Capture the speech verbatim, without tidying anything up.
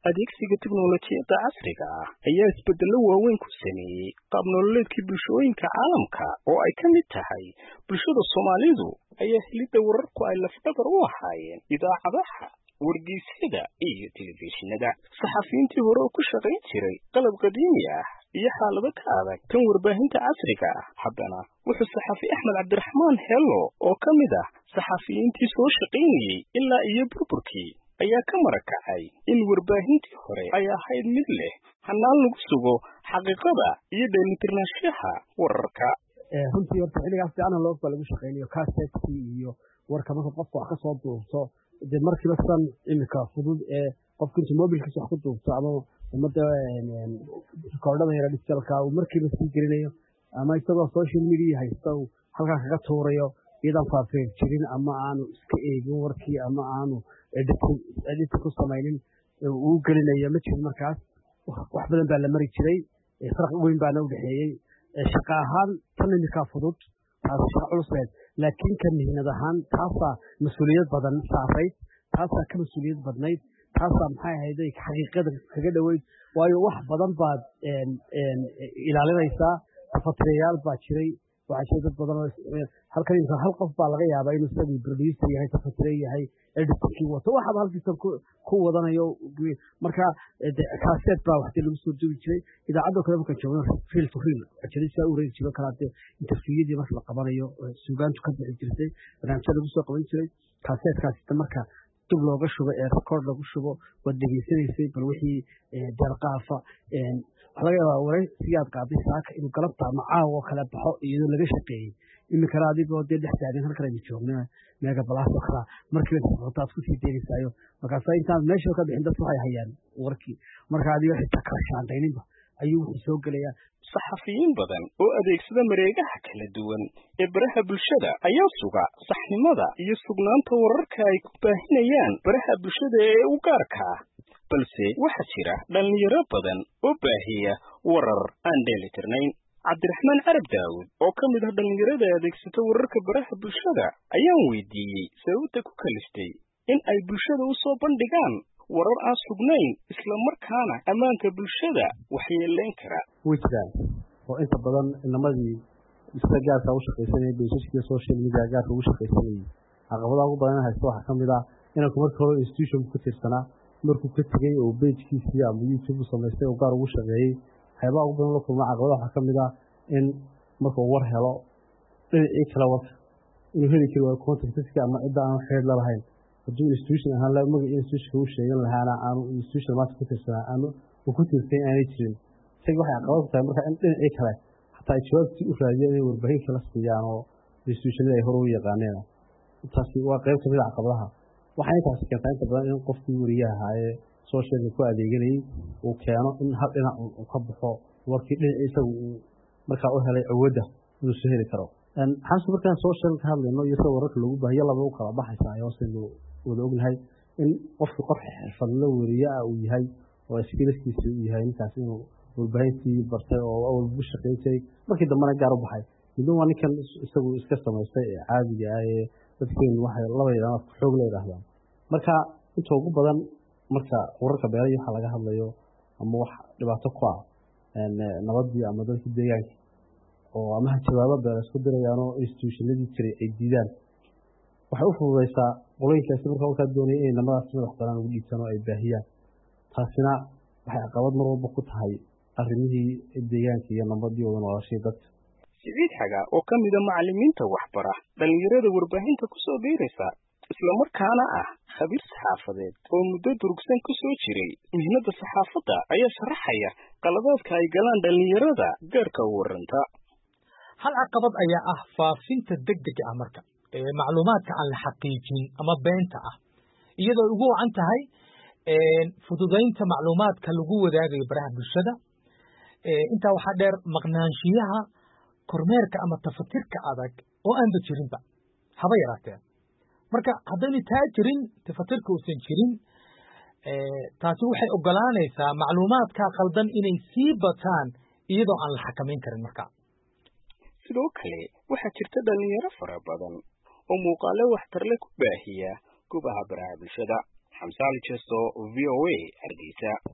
adeegsiga tiknoolajiyadda casriga ah ayaa isbeddello waaweyn ku sameeyey qaab nololeedkii bulshooyinka caalamka oo ay ka mid tahay bulshada Soomaalidu ayaa helidda wararku ay lafdhabar u ahaayeen idaacadaha, wargeysyada iyo telefishinada. Saxafiyiintii hore oo ku shaqayn jiray qalab qadiimi ah iyo xaalado ka adag tan warbaahinta casriga ah. Haddana wuxuu saxafi Axmed Cabdiraxmaan Hello oo ka mid ah saxafiyiintii soo shaqaynayay ilaa iyo burburkii ayaa ka marakacay in warbaahintii hore ay ahayd mid leh hanaan lagu sugo xaqiiqada iyo dheelitirnaanshaha wararka. runtii horta xilligaas fiican loo baa lagu shaqeynayo cassette iyo warka marka qofku wax ka soo duubto de markiiba san imika fudud ee qofku inta mobilkiisa wax ku duubto ama umada recordada yara digitalka uu markiiba sii gelinayo ama isagoo social media haysto halka kaga tuurayo idan faafin jirin ama aanu iska eegin warkii ama aanu edit ku samaynin uu gelinayo ma jirin markaas wax badan baa la mari jiray farq weyn baa u dhaxeeyay shaqo ahaan tan imika fudud taas shaqo culus laakiin kan mihnad ahaan taasa mas'uuliyad badan saareyd taasa ka mas'uuliyad badnayd taasa maxay ahayd xaqiiqada kaga dhaweyd waayo wax badan baad ilaalinaysaa tafatiriyaal baa jiray waxa dad badan halkan inta hal qof baa laga yaabaa inuu isagu producer yahay tafatire yahay editor wato waxa halkiisa ku wadanayo marka cassette baa wax lagu soo duubi jiray idaacadda kale marka joogno feel to feel ajirisa u reeyay jiray kala interviewada marka la qabanayo suugaantu ka bixi jirtay barnaamijyada lagu soo qaban jiray cassette kaasita marka dib looga shubo ee record lagu shubo wad dhageysanaysay bal wixii dalqaafa waxa laga yaabaa waray siyaad qaaday saaka inuu galabta ama caawa kala baxo iyadoo laga shaqeeyay imika adigoo dee dhex taagan halkan ay joognaa meega balaas kala markii aad ku sii deegaysaayo markaas intaan meesha ka bixin dad waxay hayaan warkii marka adiga xitaa ka shaandayninba ayuu soo galayaa. Saxafiyiin badan oo adeegsada mareegaha kala duwan ee baraha bulshada ayaa suga saxnimada iyo sugnaanta wararka ay ku baahinayaan baraha bulshada ee u gaarka ah. balse waxa jira dhalinyaro badan oo baahiya warar aan dheelitirnayn. Cabdiraxmaan Carab Daawud oo ka mid ah dhalinyarada adeegsata wararka baraha bulshada ayaan weydiiyey sababta ku kalistay in ay bulshada u soo bandhigaan warar aan sugnayn isla markaana ammaanka bulshada waxyeeleyn kara. wajiraan oo inta badan inamadii isla gaarka u shaqeysanay bulshada social media gaarka u shaqeysanay caqabadaha ugu badan haysto waxa kamid ah in ku markii hore institution ku tirsanaa markuu ka tagay oo page-kiisa ama YouTube samaystay oo gaar ugu shaqeeyay hay'adaha ugu badan loo kulma caqabadaha waxa kamid ah in markuu war helo dhinacii kala war inuu heli karo contact-kiisa ama cid aan xeer la lahayn haddii institution ahaan la magac institution uu sheegan lahaana aanu institution ma ku tirsanaa aanu ku tirsan aanay jirin isaga waxa caqabad tahay marka in dhinacii kale hataa jawaabtii u raadiyay warbaahin kala siiyaan oo institution-da ay hore u yaqaaneen taasi waa qayb ka mid ah caqabadaha waxay taasi keentay inta badan in qofkii wariyaha ee social ku adeeganayay uu keeno in hal dhinac uu ka baxo warkii dhinaciisa uu markaa u helay awoodda inuu soo heli karo. xasu markaan social ka hadlayno iyo soo wararka lagu baahiyo laba u kala baxaysa ayuu sidoo wada ognahay in qofkii qof xirfadle wariyaha uu yahay oo skillskiisa uu yahay intaas inuu warbaahintii bartay oo awal u shaqeeyay markii dambana gaar u baxay midna waa ninkan isagu iska samaystay caadiga ah ee dadkeen waxay laba ilaa xoog leedahay marka inta ugu badan marka wararka beeraha waxa laga hadlayo ama wax dhibaato ku ah een nabadii ama dadka deegaanka oo ama jawaabo beer isku dirayaan oo institutionadii jiray ay diidaan waxa uu fududeysaa qoloyinkaasi marka uu ka doonay in nabadaas madax banaan ugu dhiibsano ay baahiyaan taasina waxay caqabad mar walba ku tahay arrimihii deegaanka iyo nabadii wada noloshay dadka. Sidiid xaga oo ka mid ah macallimiinta waxbara dhalinyarada warbaahinta ku soo biiraysa isla markaana ah khabiir saxaafadeed oo muddo durugsan ku soo jiray mihnada saxaafadda ayaa sharaxaya qaladaadka ay galaan dhalinyarada gaarka u waranta. hal caqabad ayaa ah faafinta degdega ah marka ee macluumaadka aan la xaqiijin ama beenta ah iyadoo ugu wacan tahay ee fududeynta macluumaadka lagu wadaagayo baraha bulshada ee inta waxa dheer maqnaanshiyaha kormeerka ama tafatirka adag oo aan jirinba haba yaraatee marka haddii taa jirin tafatirka uusan jirin ee taasi waxay ogolaanaysaa macluumaadka qaldan inay sii bataan iyadoo aan la xakameyn karin marka. sidoo kale waxaa jirta dhalinyaro fara badan oo muuqaalo waxtar leh ku baahiya goobaha baraha bulshada. xamse ali jesto v o a hargeysa.